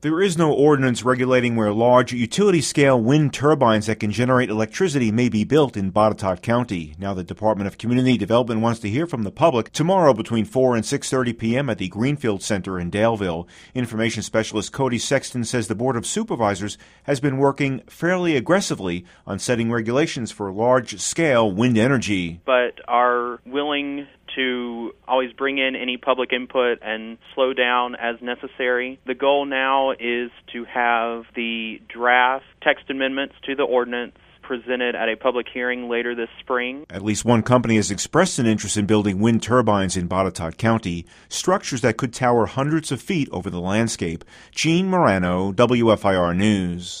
There is no ordinance regulating where large utility-scale wind turbines that can generate electricity may be built in Botetourt County. Now the Department of Community Development wants to hear from the public tomorrow between 4 and 6:30 p.m. at the Greenfield Center in Daleville. Information Specialist Cody Sexton says the Board of Supervisors has been working fairly aggressively on setting regulations for large-scale wind energy. But are willing to always bring in any public input and slow down as necessary. The goal now is to have the draft text amendments to the ordinance presented at a public hearing later this spring. At least one company has expressed an interest in building wind turbines in Botetourt County, structures that could tower hundreds of feet over the landscape. Gene Morano, WFIR News.